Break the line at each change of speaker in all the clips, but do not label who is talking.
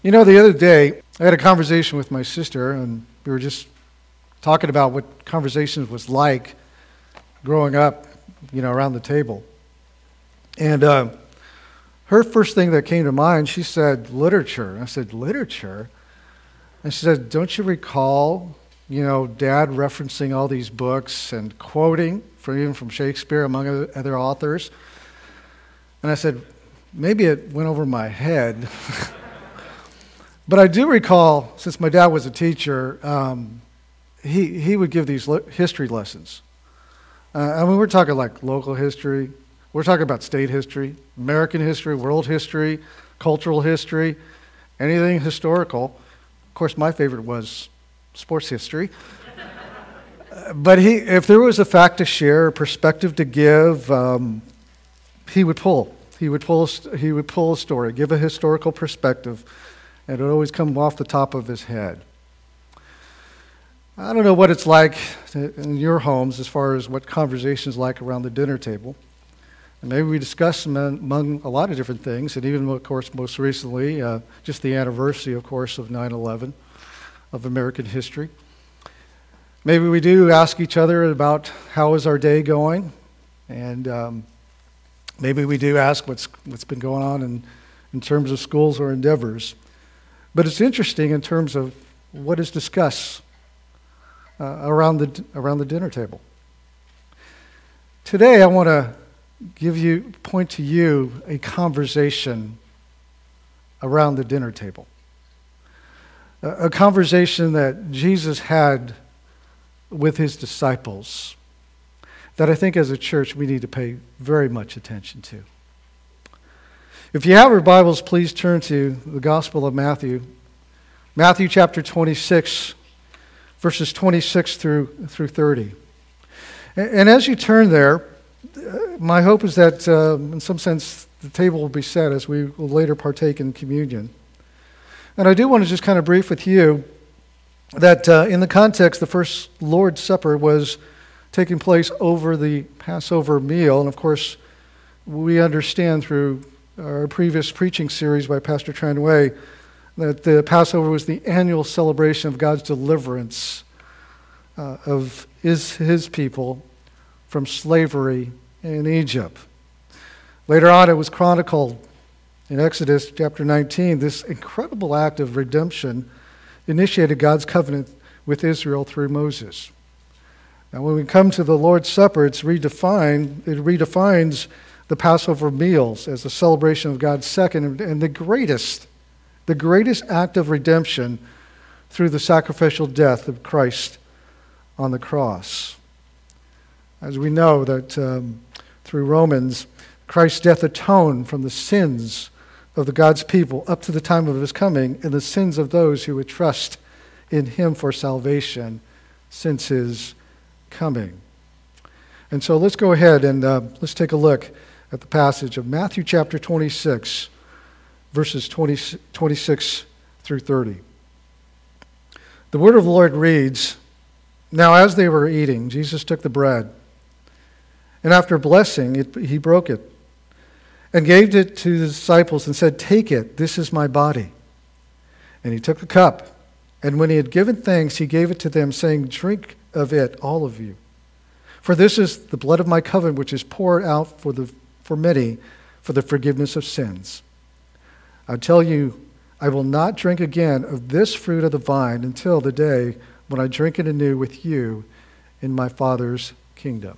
You know, the other day, I had a conversation with my sister, and we were just talking about what conversations was like growing up, around the table. And her first thing that came to mind, she said, literature. I said, literature? And she said, don't you recall, Dad referencing all these books and quoting even from Shakespeare, among other authors? And I said, maybe it went over my head. But I do recall, since my dad was a teacher, he would give these history lessons. We're talking like local history. We're talking about state history, American history, world history, cultural history, anything historical. Of course, my favorite was sports history. But if there was a fact to share, a perspective to give, he would pull. He would pull a story, give a historical perspective, and it would always come off the top of his head. I don't know what it's like in your homes as far as what conversations like around the dinner table. And maybe we discuss them among a lot of different things, and even, of course, most recently, just the anniversary, of course, of 9/11, of American history. Maybe we do ask each other about how is our day going, and maybe we do ask what's been going on in terms of schools or endeavors. But it's interesting in terms of what is discussed around the dinner table. Today, I want to point to you a conversation around the dinner table, a conversation that Jesus had with his disciples that I think as a church we need to pay very much attention to. If you have your Bibles, please turn to the Gospel of Matthew. Matthew chapter 26, verses 26 through 30. And as you turn there, my hope is that in some sense the table will be set as we will later partake in communion. And I do want to just kind of brief with you that in the context, the first Lord's Supper was taking place over the Passover meal. And of course, we understand through our previous preaching series by Pastor Tranway that the Passover was the annual celebration of God's deliverance of his people from slavery in Egypt. Later on, it was chronicled in Exodus chapter 19, this incredible act of redemption initiated God's covenant with Israel through Moses. Now, when we come to the Lord's Supper, it redefines the Passover meals as a celebration of God's second and the greatest act of redemption through the sacrificial death of Christ on the cross. As we know that through Romans, Christ's death atoned from the sins of God's people up to the time of his coming and the sins of those who would trust in him for salvation since his coming. And so let's go ahead and let's take a look at the passage of Matthew chapter 26, verses 26 through 30. The word of the Lord reads, "Now as they were eating, Jesus took the bread, and after blessing it, he broke it, and gave it to the disciples and said, 'Take it, this is my body.' And he took the cup, and when he had given thanks, he gave it to them, saying, 'Drink of it, all of you. For this is the blood of my covenant, which is poured out for many for the forgiveness of sins. I tell you, I will not drink again of this fruit of the vine until the day when I drink it anew with you in my Father's kingdom.'"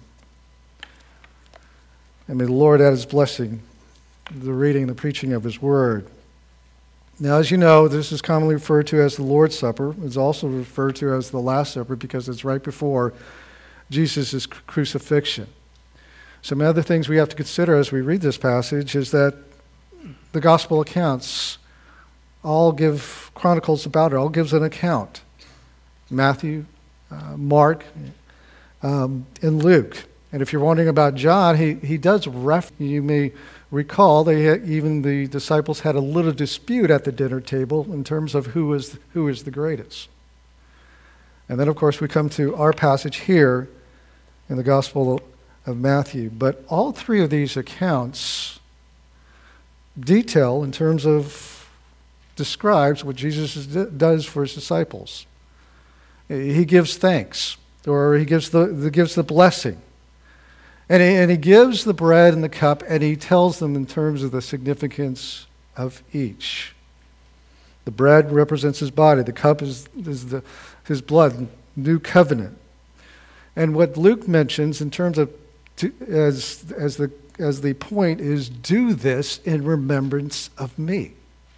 And may the Lord add his blessing to the reading and the preaching of his word. Now, as you know, this is commonly referred to as the Lord's Supper. It's also referred to as the Last Supper because it's right before Jesus' crucifixion. Some other things we have to consider as we read this passage is that the gospel accounts all give chronicles about it, all gives an account. Matthew, Mark, and Luke. And if you're wondering about John, he does you may recall even the disciples had a little dispute at the dinner table in terms of who is the greatest. And then, of course, we come to our passage here in the Gospel of Matthew. But all three of these accounts detail in terms of describes what Jesus does for his disciples. He gives thanks, or he gives the blessing. And he gives the bread and the cup, and he tells them in terms of the significance of each. The bread represents his body. The cup is his blood, new covenant. And what Luke mentions in terms of as the point is, do this in remembrance of me.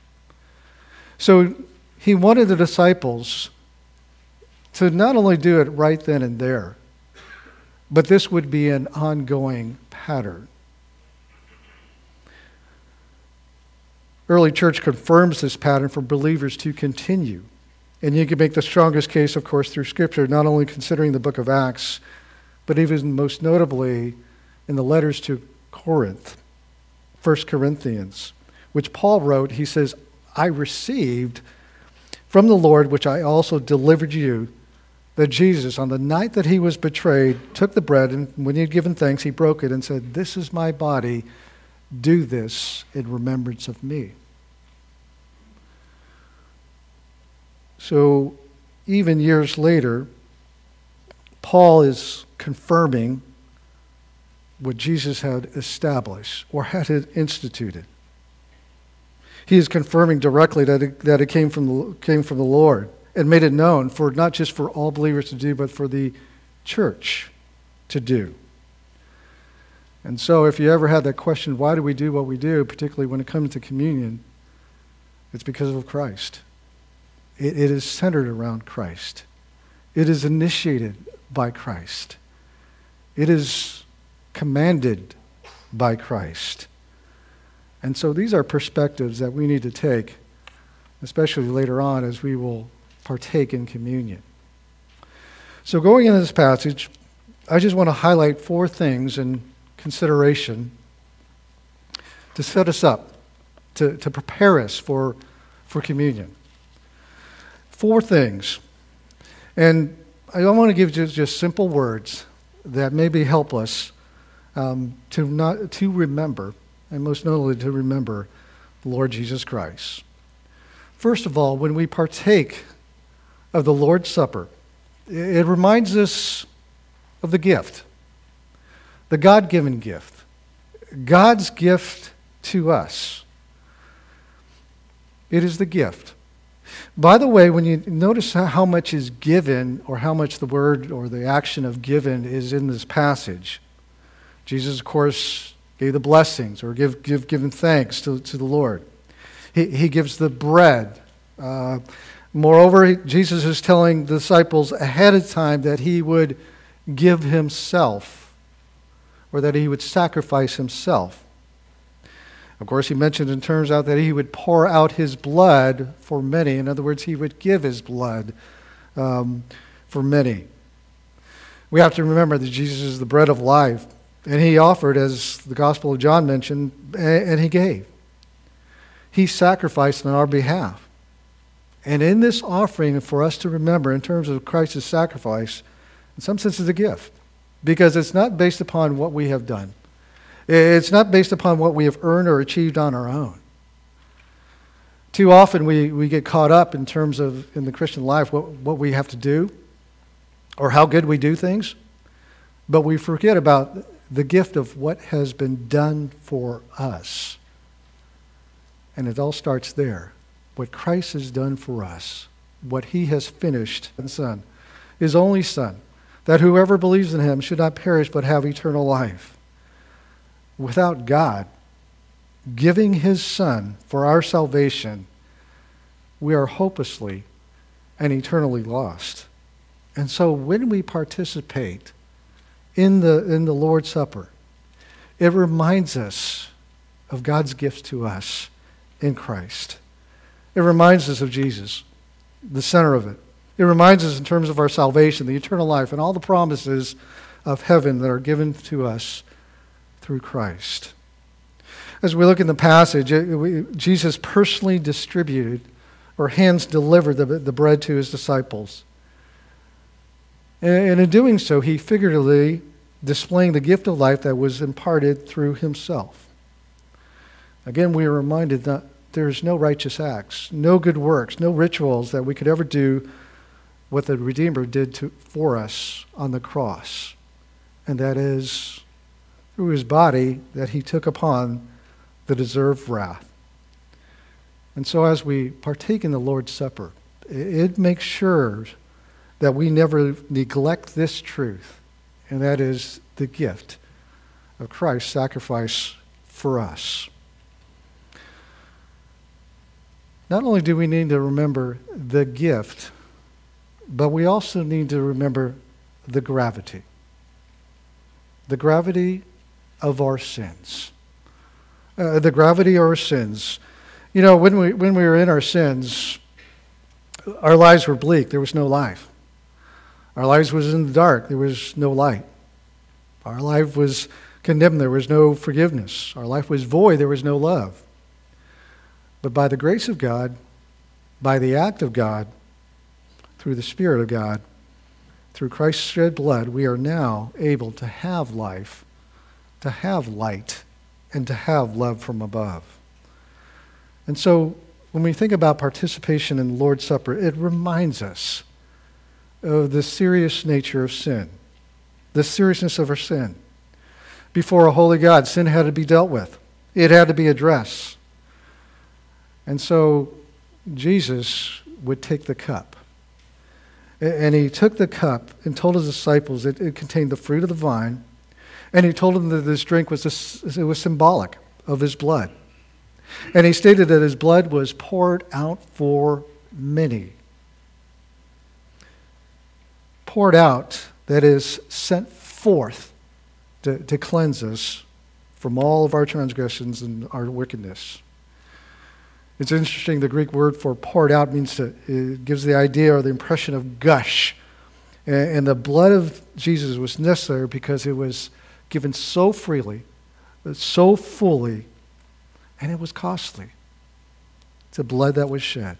So he wanted the disciples to not only do it right then and there, but this would be an ongoing pattern. Early church confirms this pattern for believers to continue. And you can make the strongest case, of course, through Scripture, not only considering the book of Acts, but even most notably in the letters to Corinth, 1 Corinthians, which Paul wrote. He says, I received from the Lord, which I also delivered you, that Jesus, on the night that he was betrayed, took the bread, and when he had given thanks, he broke it and said, this is my body. Do this in remembrance of me. So even years later, Paul is confirming what Jesus had established or had instituted. He is confirming directly that it came from the Lord, and made it known for not just for all believers to do, but for the church to do. And so if you ever had that question, why do we do what we do, particularly when it comes to communion, it's because of Christ. It is centered around Christ. It is initiated by Christ. It is commanded by Christ. And so these are perspectives that we need to take, especially later on as we will partake in communion. So going into this passage, I just want to highlight 4 things in consideration to set us up, to prepare us for communion. 4 things. And I want to give just simple words that maybe help us to remember, and most notably to remember the Lord Jesus Christ. First of all, when we partake of the Lord's Supper, it reminds us of the gift, the God-given gift, God's gift to us. It is the gift. By the way, when you notice how much is given, or how much the word or the action of given is in this passage, Jesus, of course, gave the blessings, or given thanks to the Lord. He gives the bread. Moreover, Jesus is telling the disciples ahead of time that he would give himself, or that he would sacrifice himself. Of course, he mentioned in terms out that he would pour out his blood for many. In other words, he would give his blood for many. We have to remember that Jesus is the bread of life, and he offered, as the Gospel of John mentioned, and he gave. He sacrificed on our behalf. And in this offering, for us to remember in terms of Christ's sacrifice, in some sense is a gift, because it's not based upon what we have done. It's not based upon what we have earned or achieved on our own. Too often we get caught up in terms of, in the Christian life, what we have to do or how good we do things, but we forget about the gift of what has been done for us. And it all starts there. What Christ has done for us, what he has finished in Son, his only Son, that whoever believes in him should not perish but have eternal life. Without God giving his Son for our salvation, we are hopelessly and eternally lost. And so when we participate in the Lord's Supper, it reminds us of God's gift to us in Christ. It reminds us of Jesus, the center of it. It reminds us in terms of our salvation, the eternal life, and all the promises of heaven that are given to us through Christ. As we look in the passage, Jesus personally distributed, or hands delivered the bread to his disciples. And in doing so, he figuratively displaying the gift of life that was imparted through himself. Again, we are reminded there's no righteous acts, no good works, no rituals that we could ever do what the Redeemer did for us on the cross. And that is through his body that he took upon the deserved wrath. And so as we partake in the Lord's Supper, it makes sure that we never neglect this truth, and that is the gift of Christ's sacrifice for us. Not only do we need to remember the gift, but we also need to remember the gravity. The gravity of our sins. The gravity of our sins. You know, when we were in our sins, our lives were bleak. There was no life. Our lives was in the dark. There was no light. Our life was condemned. There was no forgiveness. Our life was void. There was no love. But by the grace of God, by the act of God, through the Spirit of God, through Christ's shed blood, we are now able to have life, to have light, and to have love from above. And so when we think about participation in the Lord's Supper, it reminds us of the serious nature of sin, the seriousness of our sin. Before a holy God, sin had to be dealt with. It had to be addressed. And so Jesus would take the cup. And he took the cup and told his disciples it contained the fruit of the vine. And he told them that this drink was symbolic of his blood. And he stated that his blood was poured out for many. Poured out, that is, sent forth to cleanse us from all of our transgressions and our wickedness. It's interesting, the Greek word for poured out it gives the idea or the impression of gush. And the blood of Jesus was necessary because it was given so freely, so fully, and it was costly. It's the blood that was shed.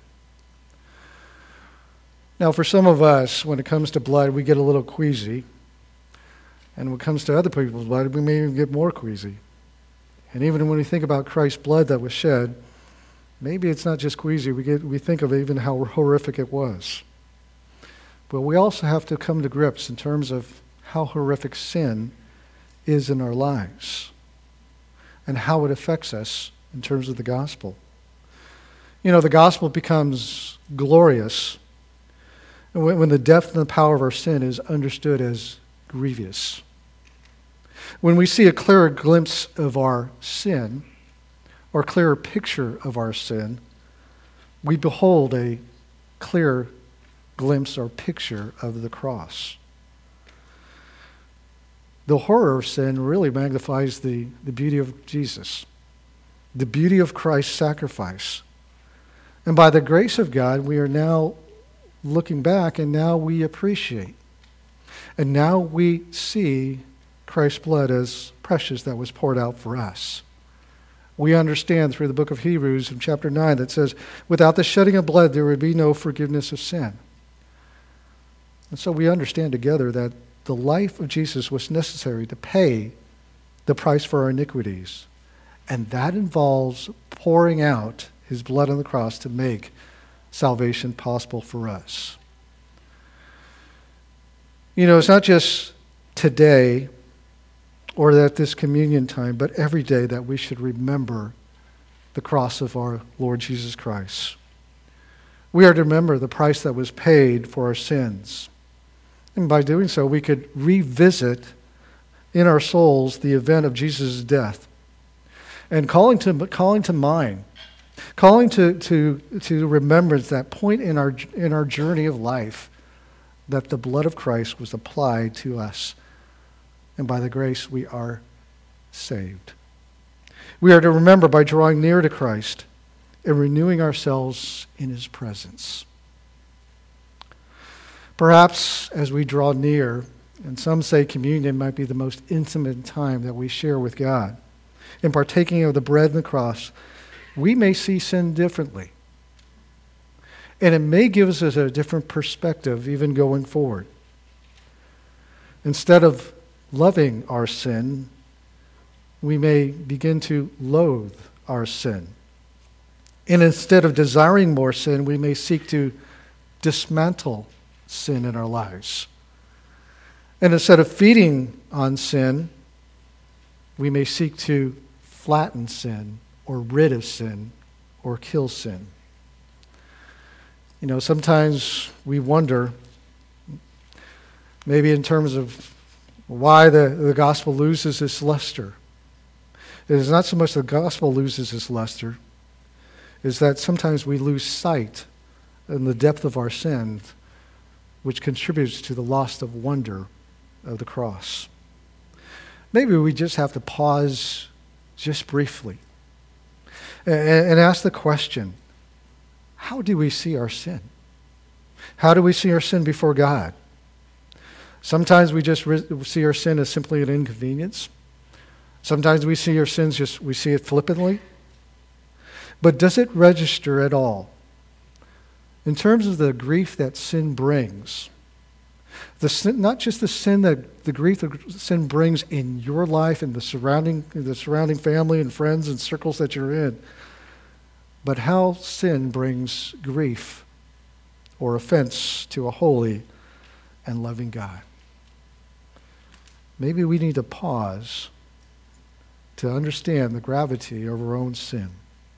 Now, for some of us, when it comes to blood, we get a little queasy. And when it comes to other people's blood, we may even get more queasy. And even when we think about Christ's blood that was shed, maybe it's not just queasy. We think of even how horrific it was. But we also have to come to grips in terms of how horrific sin is in our lives and how it affects us in terms of the gospel. You know, the gospel becomes glorious when the depth and the power of our sin is understood as grievous. When we see a clearer glimpse of our sin, or clearer picture of our sin, we behold a clear glimpse or picture of the cross. The horror of sin really magnifies the beauty of Jesus, the beauty of Christ's sacrifice. And by the grace of God, we are now looking back, and now we appreciate. And now we see Christ's blood as precious that was poured out for us. We understand through the book of Hebrews in chapter 9 that says, without the shedding of blood, there would be no forgiveness of sin. And so we understand together that the life of Jesus was necessary to pay the price for our iniquities. And that involves pouring out his blood on the cross to make salvation possible for us. You know, it's not just today or at this communion time, but every day that we should remember the cross of our Lord Jesus Christ. We are to remember the price that was paid for our sins. And by doing so, we could revisit in our souls the event of Jesus' death. And calling to mind, calling to remembrance that point in our journey of life that the blood of Christ was applied to us. And by the grace we are saved. We are to remember by drawing near to Christ and renewing ourselves in his presence. Perhaps as we draw near, and some say communion might be the most intimate time that we share with God, in partaking of the bread and the cross, we may see sin differently. And it may give us a different perspective even going forward. Instead of loving our sin, we may begin to loathe our sin. And instead of desiring more sin, we may seek to dismantle sin in our lives. And instead of feeding on sin, we may seek to flatten sin or rid of sin or kill sin. You know, sometimes we wonder, maybe in terms of why the gospel loses its luster. It is not so much the gospel loses its luster, is that sometimes we lose sight in the depth of our sin, which contributes to the loss of wonder of the cross. Maybe we just have to pause just briefly and ask the question, how do we see our sin? How do we see our sin before God? Sometimes we just see our sin as simply an inconvenience. Sometimes we see our sins we see it flippantly. But does it register at all? In terms of the grief that sin brings, not just the grief that sin brings in your life and the surrounding family and friends and circles that you're in, but how sin brings grief or offense to a holy and loving God. Maybe we need to pause to understand the gravity of our own sin.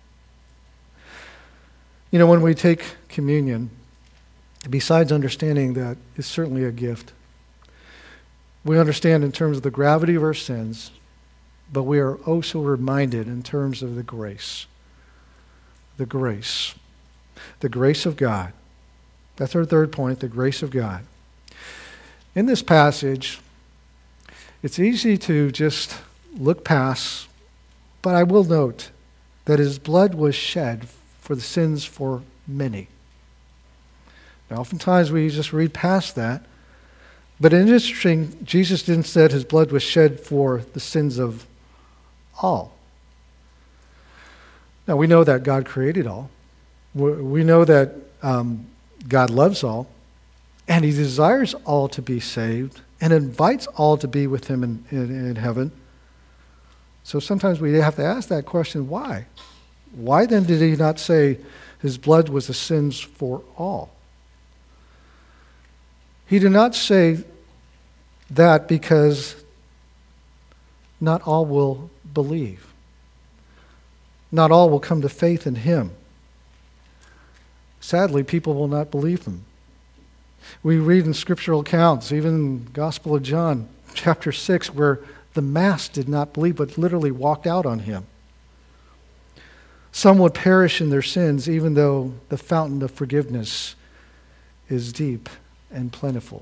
You know, when we take communion, besides understanding that it's certainly a gift, we understand in terms of the gravity of our sins, but we are also reminded in terms of the grace. The grace. The grace of God. That's our third point, the grace of God. In this passage, it's easy to just look past, but I will note that his blood was shed for the sins for many. Now, oftentimes we just read past that, but it's interesting, Jesus didn't say his blood was shed for the sins of all. Now, we know that God created all. We know that God loves all, and he desires all to be saved and invites all to be with him in heaven. So sometimes we have to ask that question, why? Why then did he not say his blood was the sins for all? He did not say that because not all will believe. Not all will come to faith in him. Sadly, people will not believe him. We read in scriptural accounts, even in the Gospel of John, chapter 6, where the mass did not believe, but literally walked out on him. Some would perish in their sins, even though the fountain of forgiveness is deep and plentiful.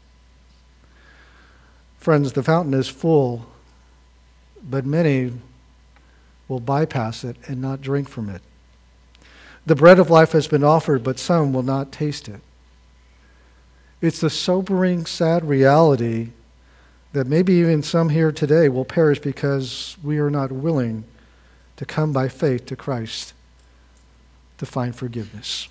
Friends, the fountain is full, but many will bypass it and not drink from it. The bread of life has been offered, but some will not taste it. It's the sobering, sad reality that maybe even some here today will perish because we are not willing to come by faith to Christ to find forgiveness.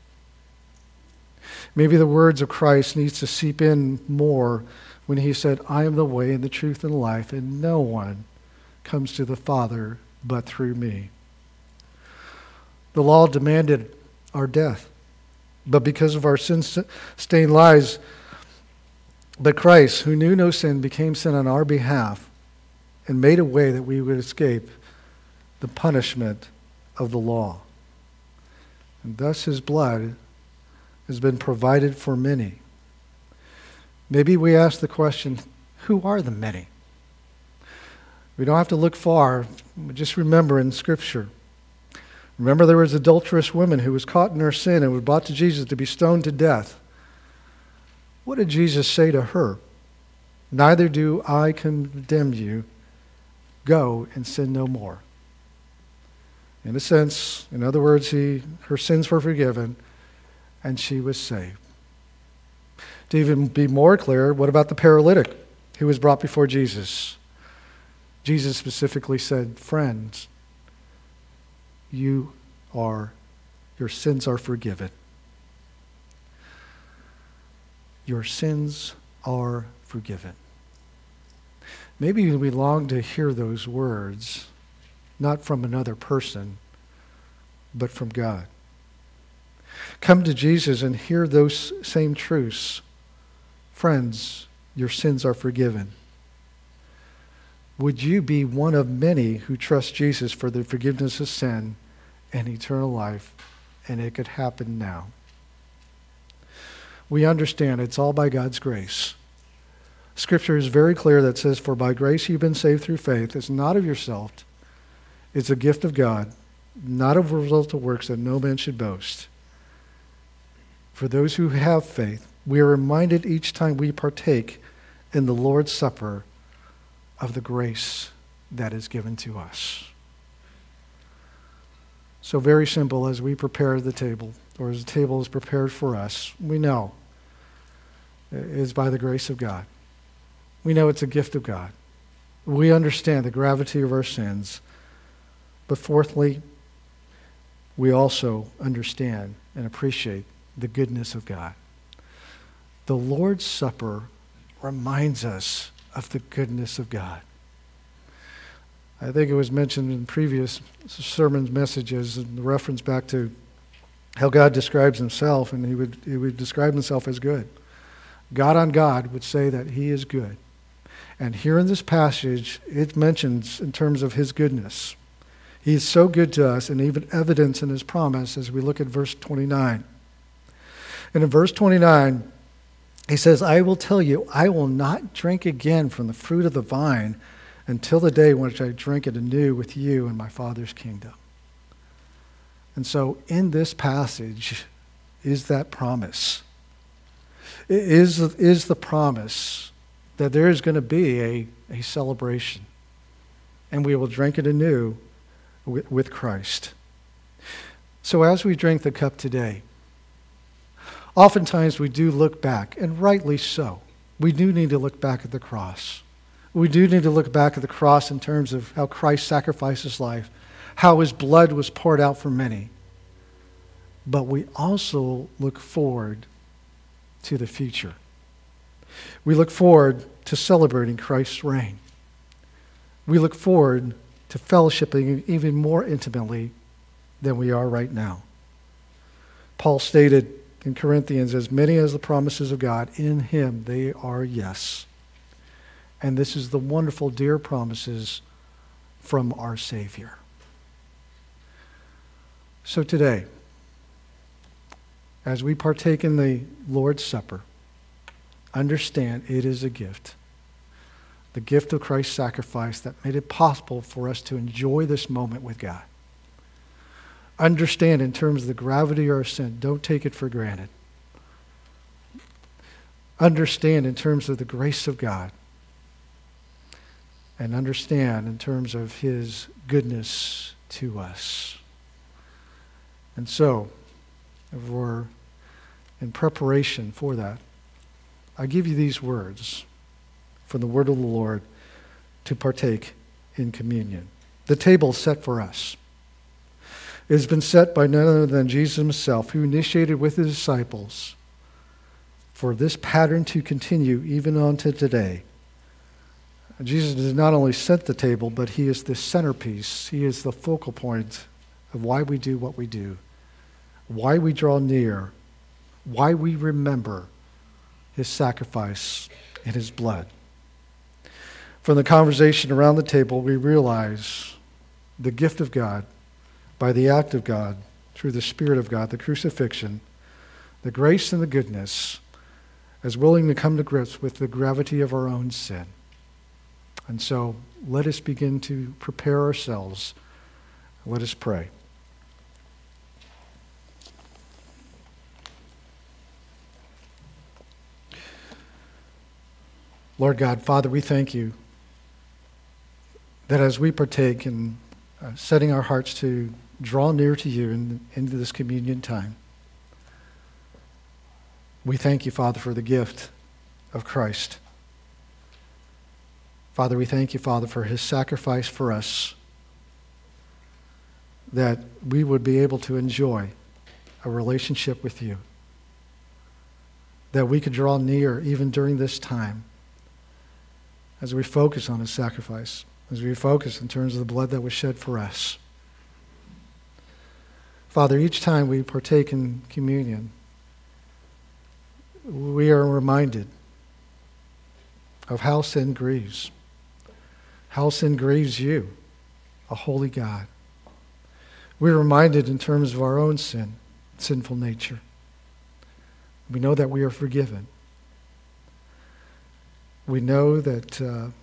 Maybe the words of Christ needs to seep in more when he said, I am the way and the truth and the life, and no one comes to the Father but through me. The law demanded our death, but because of our sin-stained lives, but Christ, who knew no sin, became sin on our behalf and made a way that we would escape the punishment of the law. And thus his blood has been provided for many. Maybe we ask the question, who are the many? We don't have to look far. Just remember in Scripture. Remember there was an adulterous woman who was caught in her sin and was brought to Jesus to be stoned to death. What did Jesus say to her? Neither do I condemn you. Go and sin no more. In a sense, in other words, her sins were forgiven and she was saved. To even be more clear, what about the paralytic who was brought before Jesus? Jesus specifically said, friends, your sins are forgiven. Your sins are forgiven. Maybe we long to hear those words, not from another person, but from God. Come to Jesus and hear those same truths. Friends, your sins are forgiven. Would you be one of many who trust Jesus for the forgiveness of sin and eternal life? And it could happen now. We understand it's all by God's grace. Scripture is very clear that says, for by grace you've been saved through faith. It's not of yourself. It's a gift of God, not a result of works that no man should boast. For those who have faith, we are reminded each time we partake in the Lord's Supper of the grace that is given to us. So very simple, as we prepare the table, or as the table is prepared for us, we know it is by the grace of God. We know it's a gift of God. We understand the gravity of our sins. But fourthly, we also understand and appreciate the goodness of God. The Lord's Supper reminds us of the goodness of God. I think it was mentioned in previous sermon messages in reference back to how God describes himself, and he would describe himself as good. God on God would say that he is good. And here in this passage, it mentions in terms of his goodness. He is so good to us, and even evidence in his promise as we look at verse 29. And in verse 29, he says, I will tell you, I will not drink again from the fruit of the vine until the day when I drink it anew with you in my Father's kingdom. And so in this passage is that promise. It is the promise that there is going to be a celebration, and we will drink it anew with Christ. So as we drink the cup today, oftentimes we do look back, and rightly so. We do need to look back at the cross. We do need to look back at the cross in terms of how Christ sacrificed his life, how his blood was poured out for many. But we also look forward to the future. We look forward to celebrating Christ's reign. We look forward to fellowshipping even more intimately than we are right now. Paul stated in Corinthians, as many as the promises of God, in him they are yes. And this is the wonderful, dear promises from our Savior. So today, as we partake in the Lord's Supper, understand it is a gift. The gift of Christ's sacrifice that made it possible for us to enjoy this moment with God. Understand in terms of the gravity of our sin. Don't take it for granted. Understand in terms of the grace of God. And understand in terms of his goodness to us. And so, if we're in preparation for that, I give you these words from the word of the Lord to partake in communion. The table is set for us. It has been set by none other than Jesus himself, who initiated with his disciples for this pattern to continue even on to today. Jesus does not only set the table, but he is the centerpiece. He is the focal point of why we do what we do, why we draw near, why we remember his sacrifice and his blood. From the conversation around the table, we realize the gift of God by the act of God through the Spirit of God, the crucifixion, the grace and the goodness, as willing to come to grips with the gravity of our own sin. And so let us begin to prepare ourselves. Let us pray. Lord God, Father, we thank you that as we partake in setting our hearts to draw near to you into this communion time, we thank you, Father, for the gift of Christ. Father, we thank you, Father, for his sacrifice for us, that we would be able to enjoy a relationship with you, that we could draw near even during this time as we focus on his sacrifice, as we focus in terms of the blood that was shed for us. Father, each time we partake in communion, we are reminded of how sin grieves. How sin grieves you, a holy God. We're reminded in terms of our own sin, sinful nature. We know that we are forgiven. We know that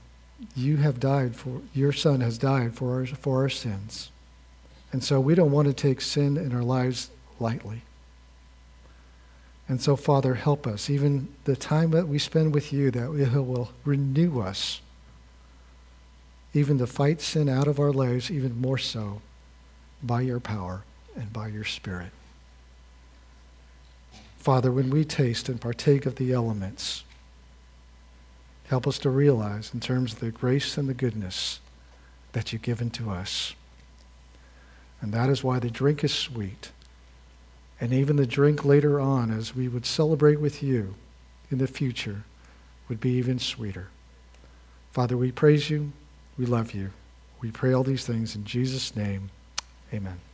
your Son has died for our sins. And so we don't want to take sin in our lives lightly. And so, Father, help us, even the time that we spend with you, that it will renew us, even to fight sin out of our lives, even more so by your power and by your Spirit. Father, when we taste and partake of the elements, help us to realize in terms of the grace and the goodness that you've given to us. And that is why the drink is sweet. And even the drink later on, as we would celebrate with you in the future, would be even sweeter. Father, we praise you. We love you. We pray all these things in Jesus' name. Amen.